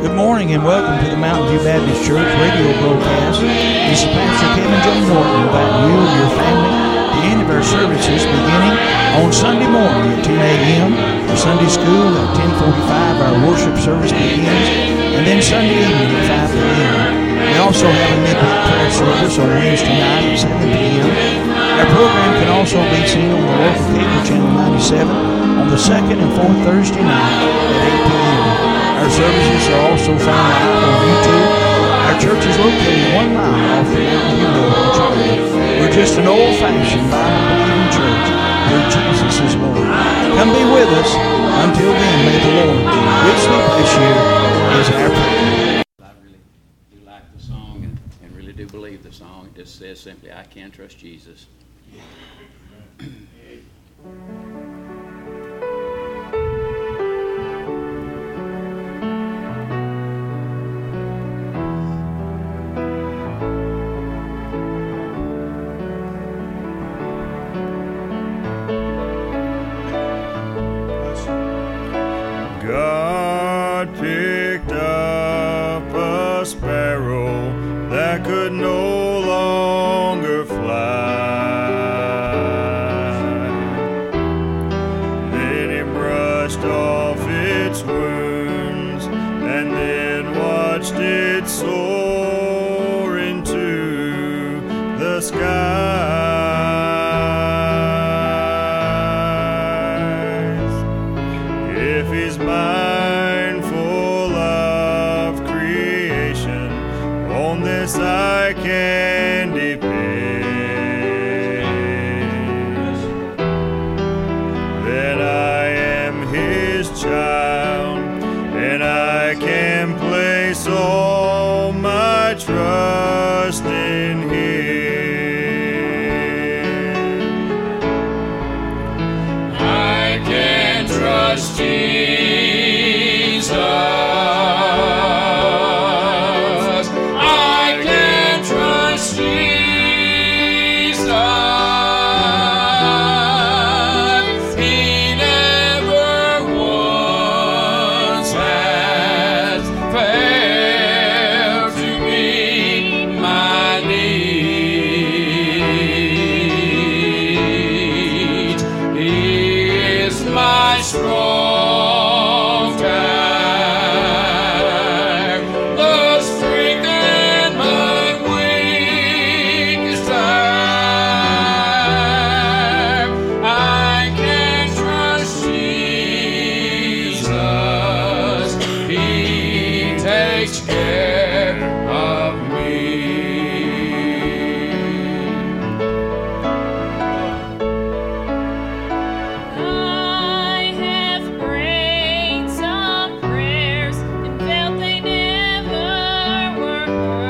Good morning and welcome to the Mountain View Baptist Church radio broadcast. This is Pastor Kevin J. Norton inviting you and your family to any of our services beginning on Sunday morning at 10 a.m. for Sunday school. At 10:45 our worship service begins, and then Sunday evening at 5 p.m. We also have a midweek prayer service on Wednesday night at 7 p.m. Our program can also be seen on the local cable channel 97 on the second and fourth Thursday night at 8 p.m. Our services are also found live on YouTube. Our church is located 1 mile off the Mountain View Road in Charlotte. We're just an old-fashioned Bible-believing church where Jesus is Lord. Come be with us. Until then, may the Lord richly bless you as our prayer. I really do like the song and really do believe the song. It just says simply, I can trust Jesus. God picked up a sparrow that could no longer fly. Then he brushed off its wounds and then watched it soar into the skies. If he's mindful of creation, on this I can depend. Then I am his child, and I can place all my trust in him. I can trust Jesus. I can trust Jesus. He never once has failed to meet my needs. He is my strong tower, the strength in my weakest time. I can trust Jesus. He takes care of me. I have prayed some prayers and felt they never were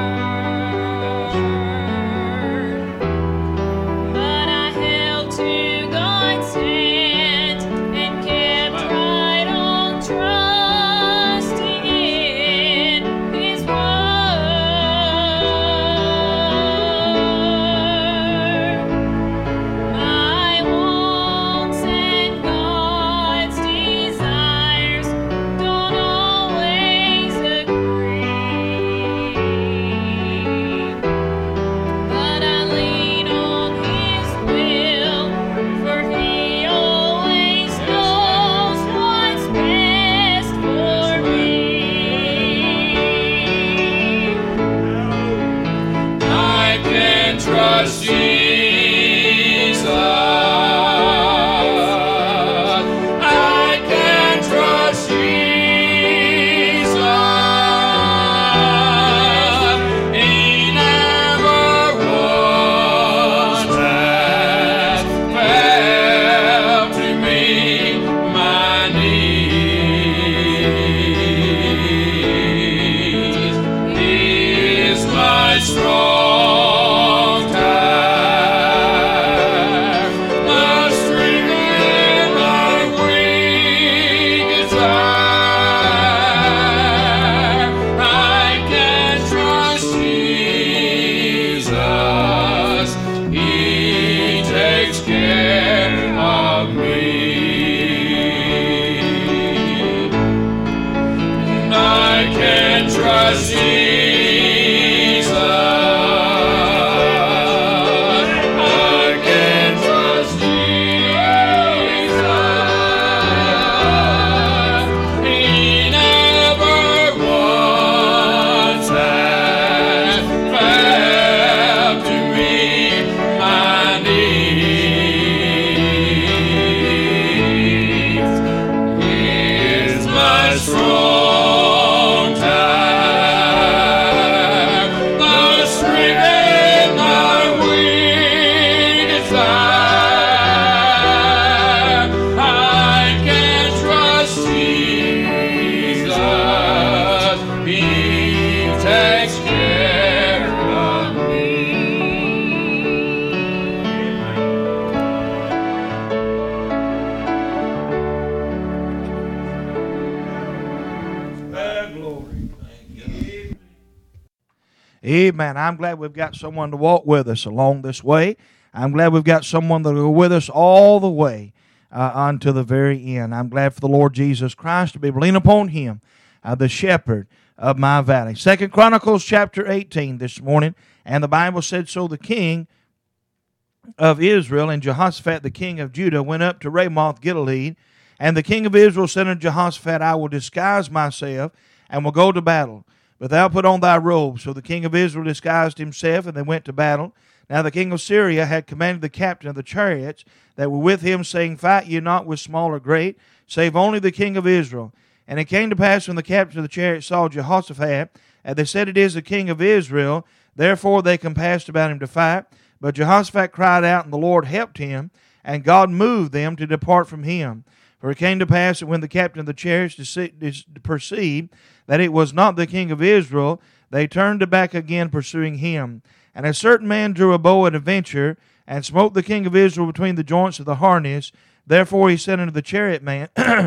heard. But I held to God's hand and kept right on trusting in His word. My wants and God's desires don't always agree, but I lean on His will, for He always knows what's best for me. I can trust Jesus. I can trust Jesus. He never once has failed to meet my needs. He is my strong tower. trust Jesus. I can trust Jesus. He never once has failed to meet my needs. He is my strong tower, the strength in my weakest hour. I can trust Jesus. He takes care of me. Amen. I'm glad we've got someone to walk with us along this way. I'm glad we've got someone that will go with us all the way unto the very end. I'm glad for the Lord Jesus Christ to be able to lean upon Him, the shepherd of my valley. 2 Chronicles chapter 18 this morning, and the Bible said, So the king of Israel and Jehoshaphat the king of Judah went up to Ramoth Gilead, and the king of Israel said unto Jehoshaphat, I will disguise myself and will go to battle. But thou put on thy robe. So the king of Israel disguised himself, and they went to battle. Now the king of Syria had commanded the captain of the chariots that were with him, saying, Fight ye not with small or great, save only the king of Israel. And it came to pass when the captain of the chariots saw Jehoshaphat, and they said, It is the king of Israel. Therefore they compassed about him to fight. But Jehoshaphat cried out, and the Lord helped him, and God moved them to depart from him. For it came to pass that when the captain of the chariots perceived that it was not the king of Israel, they turned back again, pursuing him. And a certain man drew a bow at a venture, and smote the king of Israel between the joints of the harness. Therefore he said unto the chariot man,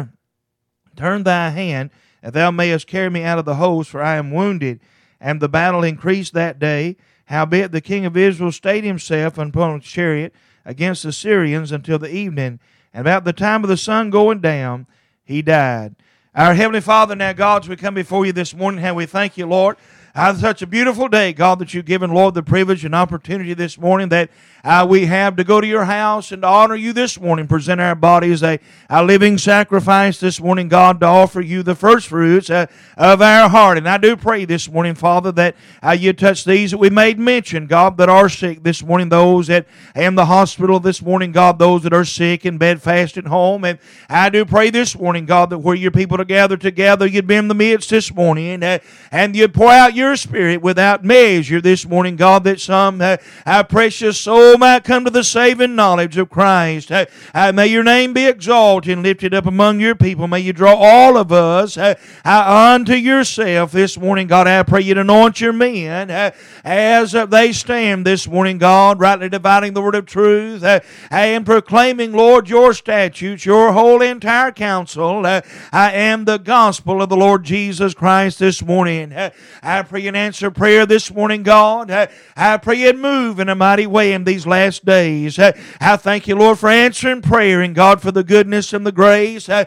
Turn thy hand, that thou mayest carry me out of the host, for I am wounded. And the battle increased that day. Howbeit the king of Israel stayed himself upon his chariot against the Syrians until the evening. And about the time of the sun going down, he died. Our Heavenly Father, now, God, as we come before you this morning, how we thank you, Lord. Such a beautiful day, God, that you've given, Lord, the privilege and opportunity this morning that we have to go to your house and to honor you this morning, present our bodies a living sacrifice this morning, God, to offer you the first fruits of our heart. And I do pray this morning, Father, that you touch these that we made mention, God, that are sick this morning, those that are in the hospital this morning, God, those that are sick in bed, fast at home. And I do pray this morning, God, that where your people are gathered together, you'd be in the midst this morning, and you'd pour out your Spirit without measure this morning, God, that some precious soul might come to the saving knowledge of Christ. May your name be exalted and lifted up among your people. May you draw all of us unto yourself this morning, God. I pray you to anoint your men as they stand this morning, God, rightly dividing the word of truth and proclaiming, Lord, your statutes, your whole entire counsel, and the gospel of the Lord Jesus Christ this morning. I pray you answer prayer this morning, God. I pray you'd move in a mighty way in these last days. I thank you, Lord, for answering prayer, and God, for the goodness and the grace that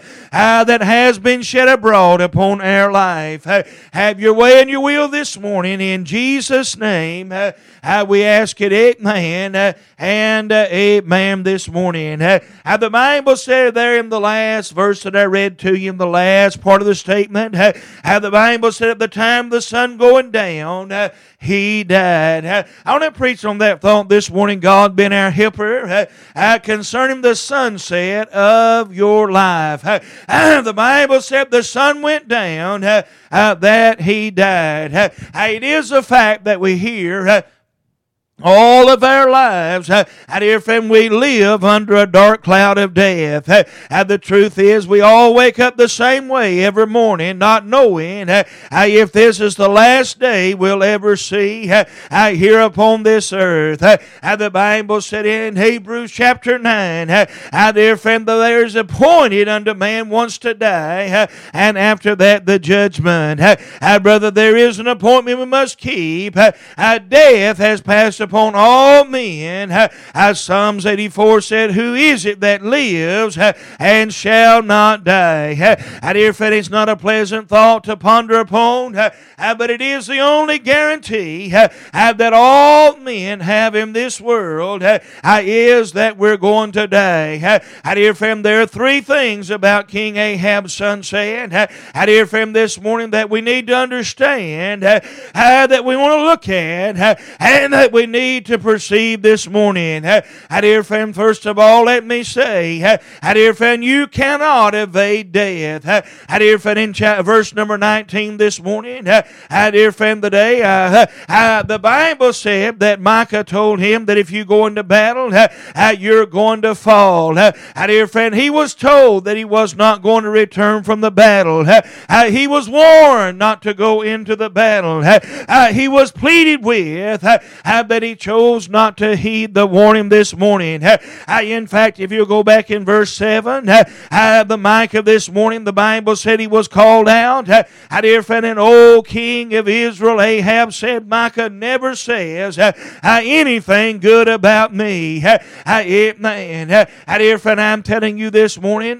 has been shed abroad upon our life. Have your way and your will this morning. In Jesus' name, we ask it, amen, and amen this morning. The Bible said there in the last verse that I read to you in the last part of the statement, the Bible said at the time the sun going down, he died. I want to preach on that thought this morning, God being our helper, concerning the sunset of your life. The Bible said the sun went down, that he died. It is a fact that we hear all of our lives, dear friend, we live under a dark cloud of death. The truth is, we all wake up the same way every morning, not knowing if this is the last day we'll ever see here upon this earth. The Bible said in Hebrews chapter 9, dear friend, there is appointed unto man once to die, and after that the judgment. Brother, there is an appointment we must keep. Death has passed upon all men. As Psalms 84 said, who is it that lives and shall not die? And if it is not a pleasant thought to ponder upon, but it is the only guarantee that all men have in this world, is that we're going to die. Dear friend, there are three things about King Ahab's son said, dear friend, this morning that we need to understand, that we want to look at, and that we need to perceive this morning. Dear friend, first of all, let me say, dear friend, you cannot evade death. Dear friend, in verse number 19 this morning, dear friend, today, the Bible said that Micah told him that if you go into battle, you're going to fall. Dear friend, he was told that he was not going to return from the battle. He was warned not to go into the battle. He was pleaded with, but he chose not to heed the warning this morning. In fact, if you go back in verse 7, the Micah this morning, the Bible said he was called out. Dear friend, an old king of Israel, Ahab, said, Micah never says anything good about me. Dear friend, I'm telling you this morning,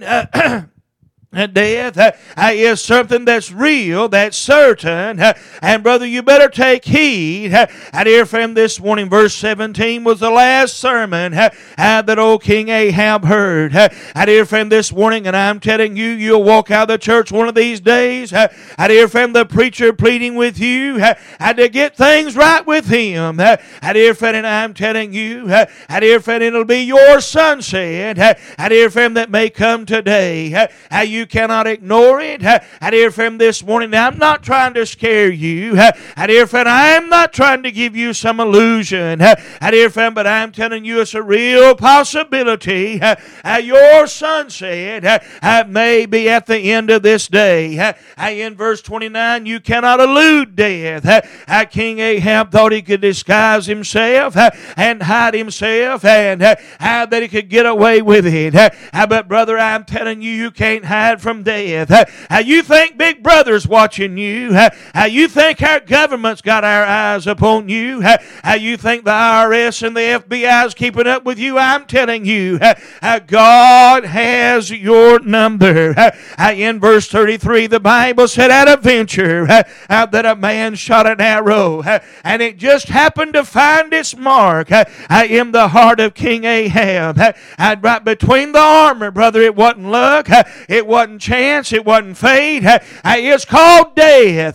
death is something that's real, that's certain, and brother, you better take heed. Dear friend, this morning, verse 17 was the last sermon that old King Ahab heard. Dear friend, this morning, and I'm telling you, you'll walk out of the church one of these days. Dear friend, the preacher pleading with you to get things right with him. Dear friend, and I'm telling you, dear friend, it'll be your sunset. Dear friend, that may come today. You cannot ignore it. Dear friend, this morning, now, I'm not trying to scare you. Dear friend, I'm not trying to give you some illusion. Dear friend, but I'm telling you it's a real possibility. Your sunset may be at the end of this day. In verse 29, you cannot elude death. King Ahab thought he could disguise himself and hide himself, and that he could get away with it. But brother, I'm telling you, you can't hide from death. You think Big Brother's watching you. You think our government's got our eyes upon you. You think the IRS and the FBI's keeping up with you. I'm telling you, God has your number. In verse 33, the Bible said, at a venture that a man shot an arrow, and it just happened to find its mark in the heart of King Ahab. Right between the armor, brother, it wasn't luck. It wasn't chance. It wasn't fate. It's called death.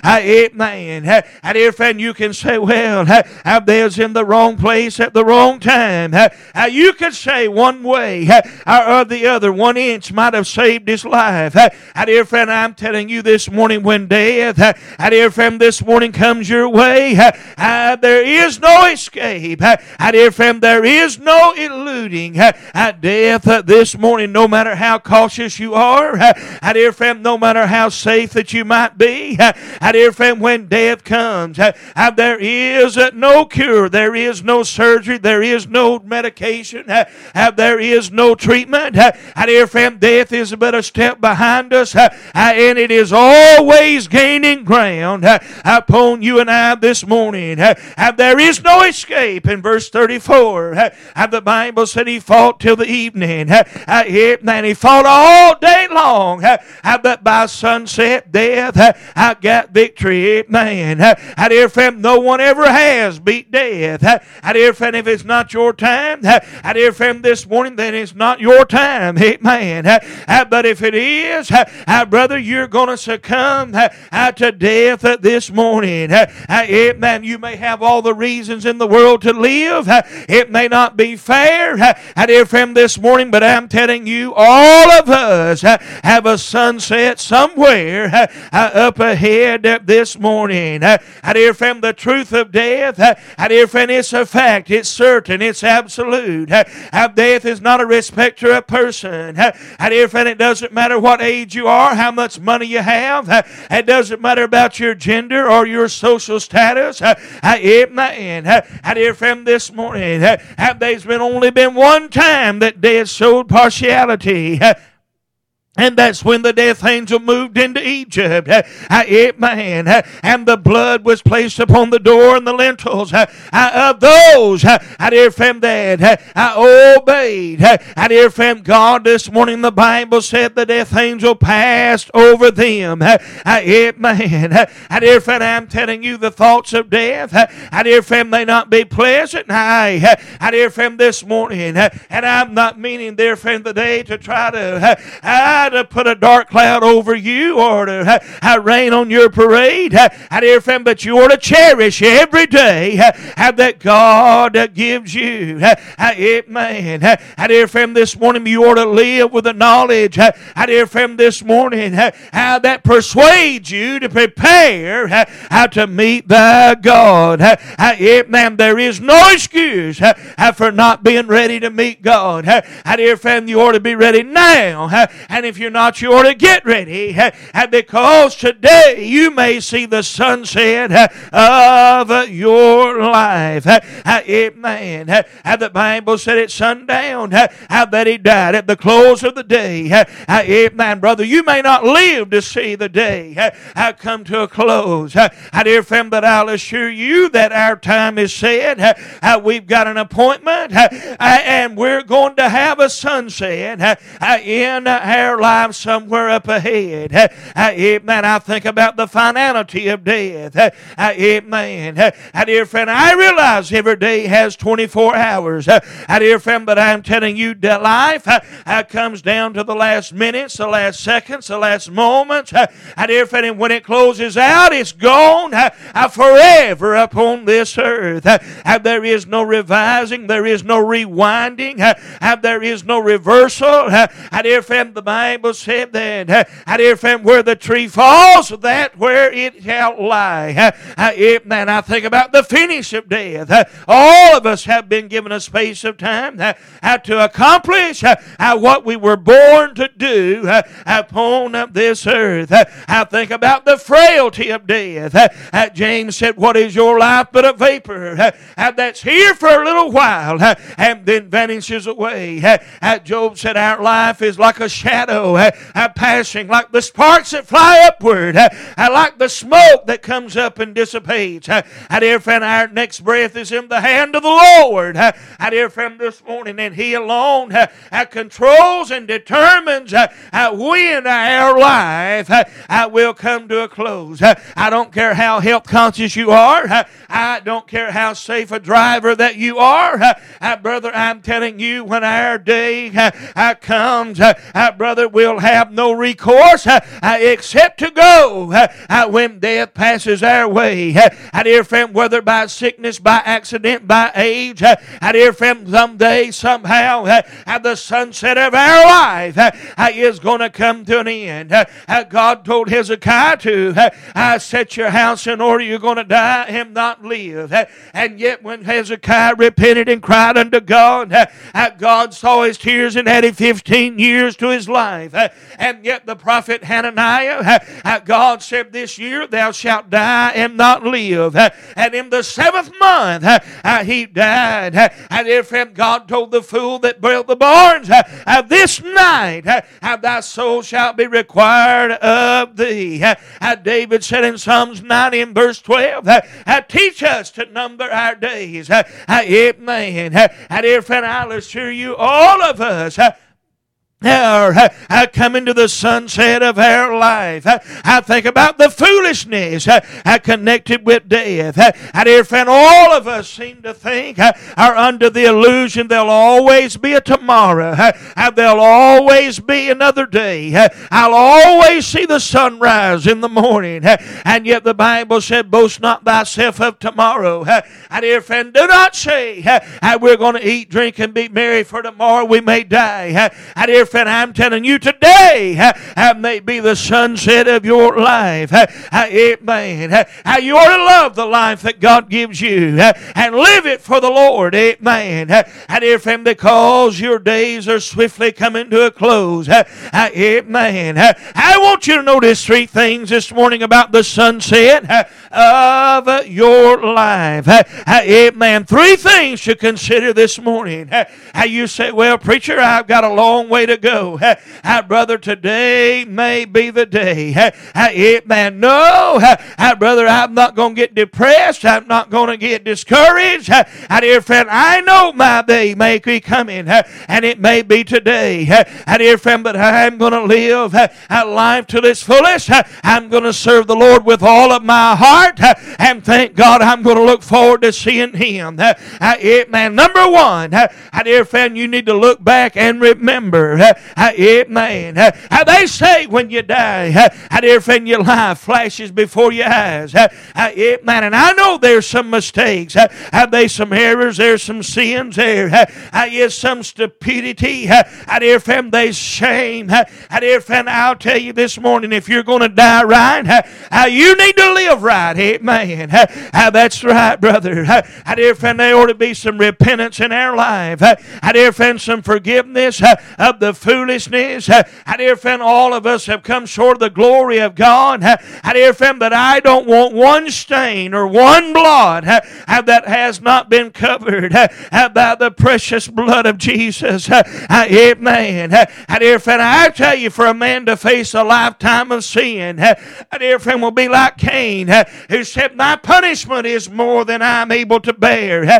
Man, dear friend, you can say, well, they was in the wrong place at the wrong time. You could say one way or the other. 1 inch might have saved his life. Dear friend, I'm telling you this morning, when death, dear friend, this morning comes your way, there is no escape. Dear friend, there is no eluding death this morning, no matter how cautious you are. Dear friend, no matter how safe that you might be, dear friend, when death comes, there is no cure, there is no surgery, there is no medication, there is no treatment. Dear friend, death is but a step behind us, and it is always gaining ground upon you and I this morning. There is no escape. In verse 34, the Bible said he fought till the evening, and he fought all day long, but by sunset, death got victory. Amen. Dear friend, no one ever has beat death. Dear friend, if it's not your time, dear friend, this morning, then it's not your time. Amen. But if it is, brother, you're going to succumb to death this morning. Amen. You may have all the reasons in the world to live. It may not be fair, dear friend, this morning, but I'm telling you, all of us have a sunset somewhere up ahead this morning. Dear friend, the truth of death, dear friend, it's a fact, it's certain, it's absolute. Death is not a respecter of person. Dear friend, it doesn't matter what age you are, how much money you have. It doesn't matter about your gender or your social status. Dear friend, this morning, there's only been one time that death showed partiality. And that's when the death angel moved into Egypt. Amen. And the blood was placed upon the door and the lintels of those, dear friend, that obeyed. Dear friend, God, this morning the Bible said the death angel passed over them. Amen. Dear friend, I'm telling you, the thoughts of death, dear friend, may not be pleasant. Dear friend, this morning, and I'm not meaning, dear friend, today to try to put a dark cloud over you or to rain on your parade. Dear friend, but you ought to cherish every day that God gives you. Amen. Dear friend, this morning you ought to live with the knowledge, dear friend, this morning that persuades you to prepare to meet thy God. Amen. There is no excuse for not being ready to meet God. Dear friend, you ought to be ready now. And if you're not, you ought to get ready, because today you may see the sunset of your life. Amen. The Bible said at sundown that he died at the close of the day. Amen, brother. You may not live to see the day come to a close. Dear friend, but I'll assure you that our time is set. We've got an appointment, and we're going to have a sunset in our lives somewhere up ahead. Amen. I think about the finality of death. Amen. Dear friend, I realize every day has 24 hours. Dear friend, but I'm telling you that life comes down to the last minutes, the last seconds, the last moments. Dear friend, and when it closes out, it's gone forever upon this earth. There is no revising. There is no rewinding. There is no reversal. Dear friend, the Bible said that, dear friend, where the tree falls, that where it shall lie. Amen. I think about the finish of death. All of us have been given a space of time to accomplish what we were born to do upon this earth. I think about the frailty of death. James said, what is your life but a vapor that's here for a little while and then vanishes away. Job said, our life is like a shadow passing, like the sparks that fly upward, like the smoke that comes up and dissipates. Dear friend, our next breath is in the hand of the Lord. Dear friend, this morning, and He alone controls and determines when our life will come to a close. I don't care how health conscious you are. I don't care how safe a driver that you are. Brother, I'm telling you, when our day comes, brother, we'll have no recourse except to go when death passes our way. Dear friend, whether by sickness, by accident, by age, dear friend, someday, somehow, the sunset of our life is going to come to an end. God told Hezekiah to set your house in order. You're going to die and not live. And yet when Hezekiah repented and cried unto God, God saw his tears and added 15 years to his life. And yet the prophet Hananiah, God said, this year thou shalt die and not live. And in the 7th month he died. And if God told the fool that built the barns, this night thy soul shall be required of thee. David said in Psalms 90 and verse 12, teach us to number our days. Amen. And if I'll assure you, all of us are coming to the sunset of our life. I think about the foolishness connected with death. And all of us seem to think are under the illusion there'll always be a tomorrow. There'll always be another day. I'll always see the sunrise in the morning. And yet the Bible said, boast not thyself of tomorrow. Dear friend, do not say we're going to eat, drink, and be merry, for tomorrow we may die. Dear friend, I'm telling you today may be the sunset of your life. Amen. You ought to love the life that God gives you and live it for the Lord. Amen. Dear friend, because your days are swiftly coming to a close. Amen. I want you to notice 3 things this morning about the sunset of your life. Amen. 3 things to consider this morning. You say, well, preacher, I've got a long way to ago. Brother, today may be the day. Amen. No, brother, I'm not going to get depressed. I'm not going to get discouraged. Dear friend, I know my day may be coming, and it may be today. Dear friend, but I'm going to live life to its fullest. I'm going to serve the Lord with all of my heart, and thank God I'm going to look forward to seeing Him. Amen. Number one, dear friend, you need to look back and remember. Amen. They say when you die, dear friend, your life flashes before your eyes. Amen. And I know there's some mistakes. There's some errors. There's some sins there. There's some stupidity. Dear friend, there's shame. Dear friend, I'll tell you this morning, if you're going to die right, you need to live right. Amen. That's right, brother. Dear friend, there ought to be some repentance in our life. Dear friend, some forgiveness of the foolishness. Dear friend, all of us have come short of the glory of God. Dear friend, but I don't want one stain or one blot that has not been covered by the precious blood of Jesus. Amen. Dear friend, I tell you, for a man to face a lifetime of sin, dear friend, will be like Cain, who said, my punishment is more than I'm able to bear.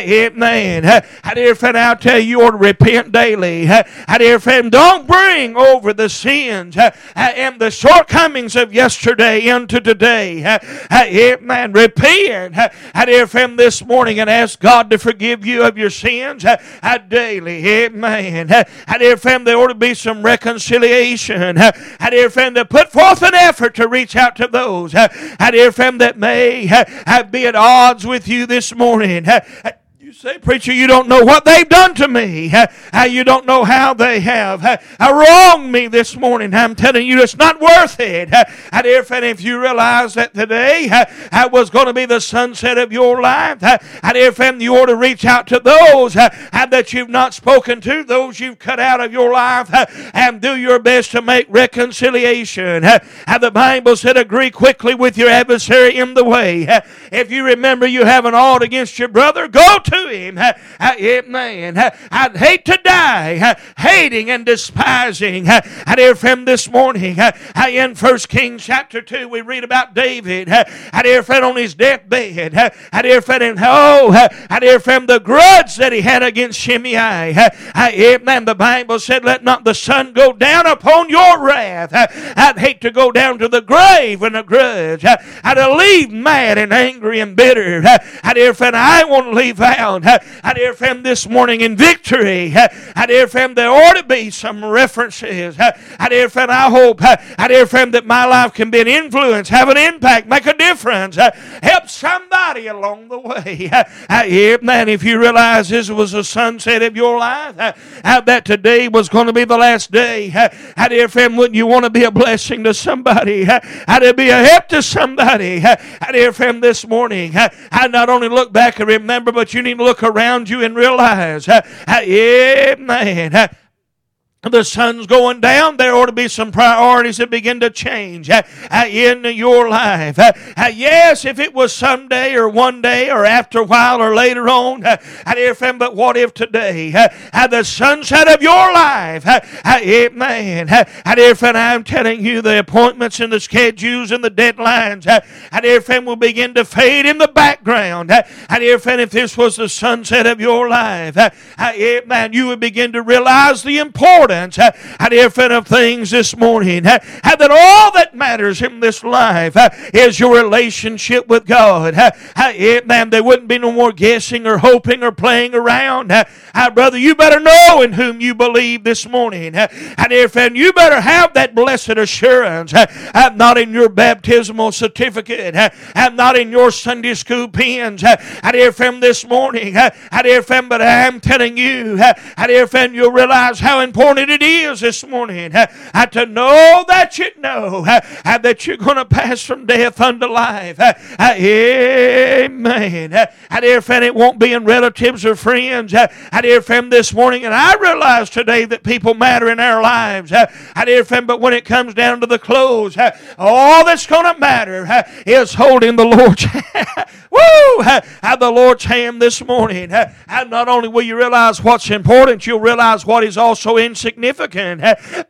Amen. Dear friend, I'll tell you, you ought to repent daily. Dear friend, don't bring over the sins and the shortcomings of yesterday into today. Amen. Repent, dear friend, this morning, and ask God to forgive you of your sins daily. Amen. Dear friend, there ought to be some reconciliation. Dear friend, to put forth an effort to reach out to those, dear friend, that may be at odds with you this morning. You say, preacher, you don't know what they've done to me. You don't know how they have wronged me this morning. I'm telling you, it's not worth it. Dear friend, if you realize that today was going to be the sunset of your life, dear friend, you ought to reach out to those that you've not spoken to, those you've cut out of your life, and do your best to make reconciliation. The Bible said, agree quickly with your adversary in the way. If you remember you have an ought against your brother, go to him. Amen. I'd hate to die hating and despising. Dear friend, this morning in 1 Kings chapter 2 we read about David. Dear friend, on his deathbed. Dear friend, and dear friend, the grudge that he had against Shimei. Amen. The Bible said, let not the sun go down upon your wrath. I'd hate to go down to the grave in a grudge. I'd leave mad and angry and bitter. Dear friend, I want to leave out. Dear friend, this morning in victory. Dear friend, there ought to be some references. Dear friend, I hope, dear friend, that my life can be an influence, have an impact, make a difference, help somebody along the way. Amen. If you realize this was the sunset of your life, that today was going to be the last day, dear friend, wouldn't you want to be a blessing to somebody? To be a help to somebody? Dear friend, this morning, I not only look back and remember, but you need to look around you and realize, amen, the sun's going down, there ought to be some priorities that begin to change in your life. Yes, if it was someday or one day or after a while or later on, dear friend, but what if today, the sunset of your life, amen, dear friend, I'm telling you, the appointments and the schedules and the deadlines, dear friend, will begin to fade in the background. Dear friend, if this was the sunset of your life, amen, you would begin to realize the importance, dear friend, of things this morning, that all that matters in this life is your relationship with God. Amen. There wouldn't be no more guessing or hoping or playing around. Brother, you better know in whom you believe this morning. Dear friend, you better have that blessed assurance, not in your baptismal certificate, not in your Sunday school pens. Dear friend, this morning, dear friend, but I'm telling you, dear friend, you'll realize how important it is this morning to know that you know that you're going to pass from death unto life. Amen. Dear friend, it won't be in relatives or friends. Dear friend, this morning, and I realize today that people matter in our lives. Dear friend, but when it comes down to the close, all that's going to matter is holding the Lord's Woo! Have the Lord's hand this morning. And not only will you realize what's important, you'll realize what is also insignificant.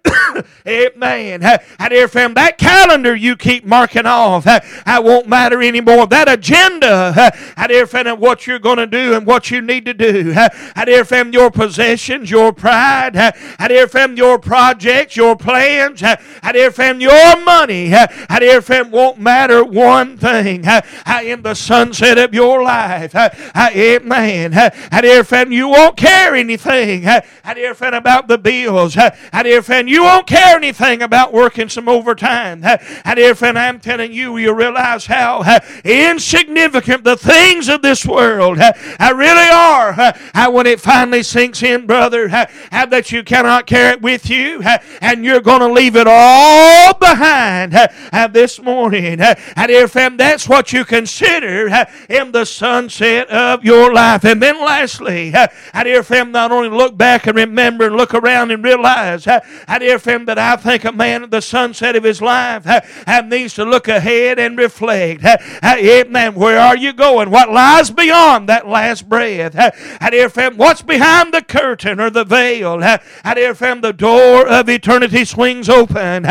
Amen. Dear friend, that calendar you keep marking off, that won't matter anymore. That agenda, dear friend, of what you're going to do and what you need to do. Dear friend, your possessions, your pride, dear friend, your projects, your plans, dear friend, your money, dear friend, won't matter one thing in the sunset of your life. Amen. Dear friend, you won't care anything, dear friend, about the bills. Dear friend, you won't care anything about working some overtime. Dear friend, I'm telling you, you realize how insignificant the things of this world really are when it finally sinks in, brother, that you cannot carry it with you, and you're going to leave it all behind this morning. Dear friend, that's what you consider in the sunset of your life. And then lastly, dear friend, not only look back and remember and look around and realize, dear friend, that I think a man at the sunset of his life needs to look ahead and reflect. Amen. Where are you going? What lies beyond that last breath? Dear friend, what's behind the curtain or the veil? Dear friend, the door of eternity swings open.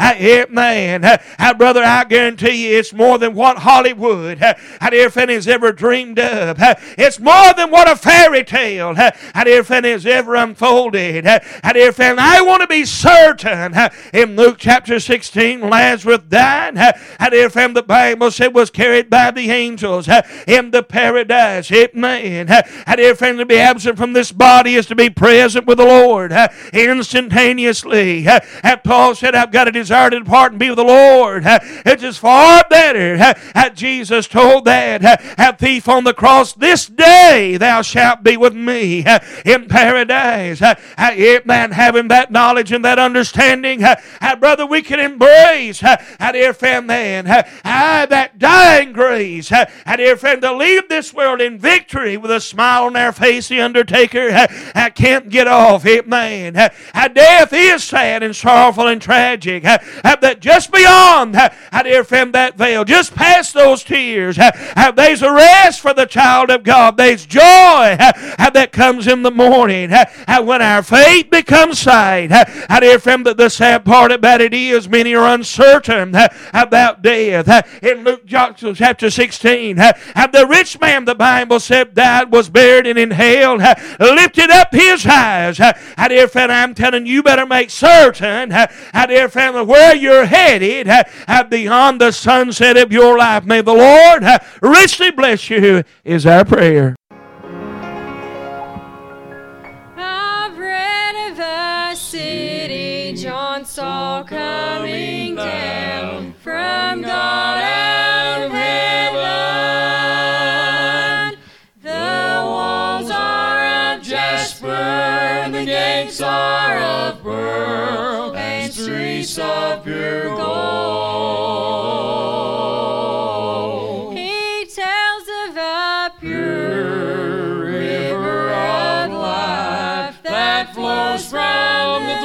Amen. Brother, I guarantee you it's more than what Hollywood, dear friend, has ever dreamed of. It's more than what a fairy tale, dear friend, has ever unfolded. Dear friend, I want to be certain in Luke chapter 16, Lazarus died. Dear friend, the Bible said was carried by the angels into paradise. Amen. Dear friend, to be absent from this body is to be present with the Lord instantaneously. Paul said, I've got a desire to depart and be with the Lord. It is far better. Jesus told that thief on the cross, this day thou shalt be with me in paradise. Amen. Having that knowledge and that understanding, brother, we can embrace, dear friend, man, that dying grace, dear friend, to leave this world in victory with a smile on their face. The undertaker can't get off. Amen. Death is sad and sorrowful and tragic. That just beyond, dear friend, that veil, just past those tears, there's a rest for the child of God. There's joy that comes in the morning when our faith becomes sight. Dear friend, the sad part about it is many are uncertain about death. In Luke chapter 16, the rich man, the Bible said, died, was buried, and in hell lifted up his eyes. Dear friend, I'm telling you, better make certain, dear friend, where you're headed beyond the sunset of your life. May the Lord richly bless you, is our prayer. I've read of a city John saw coming down from God out of heaven. The walls are of jasper, the gates are of pearl, and streets of pure gold. He tells of a pure river of life that flows from the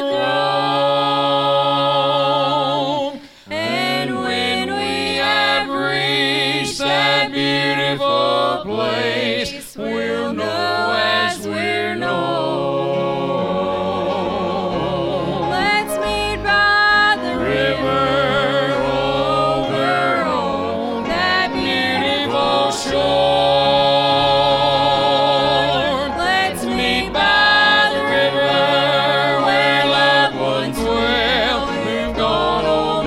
throne. And when we have reached that beautiful place, we'll know as we're known. Let's meet by the river over on that beautiful shore. Let's meet by the river where loved ones dwell who've gone on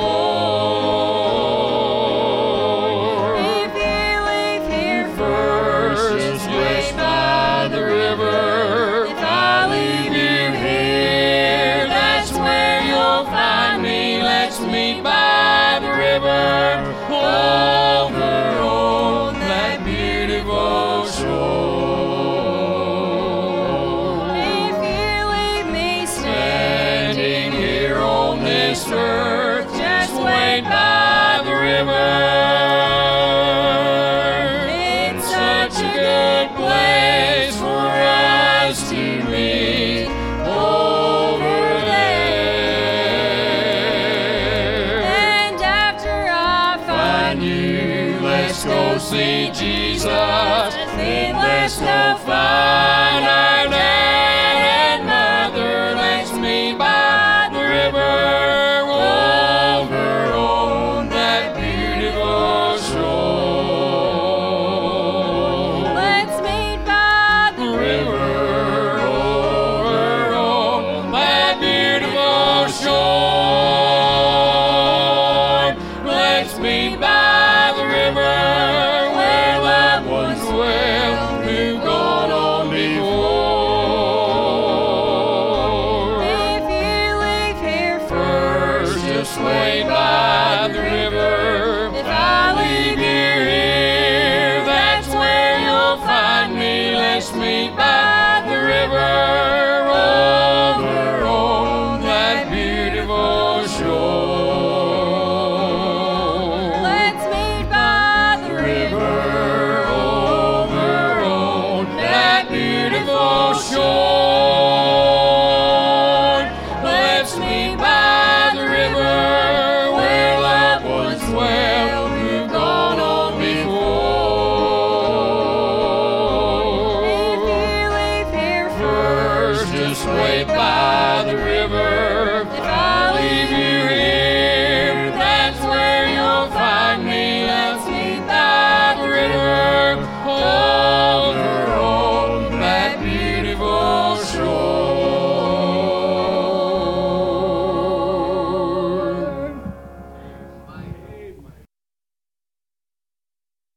before. If you leave here first, just wait by the river. If I leave you here, that's where you'll find me. Let's meet by the river over on that beautiful shore. If you leave me standing here on this earth, just wait by the river. It's such a good place for us to meet over there. And after I find you, let's go see Jesus. Then let's go find our dad and mother. Let's meet by the river over on that beautiful shore. Let's meet by the River over on that beautiful shore. Let's meet by the river where loved ones dwell who've gone on before. If you leave here First, just wait by the river. If I leave you here, that's where you'll find me. Let's meet by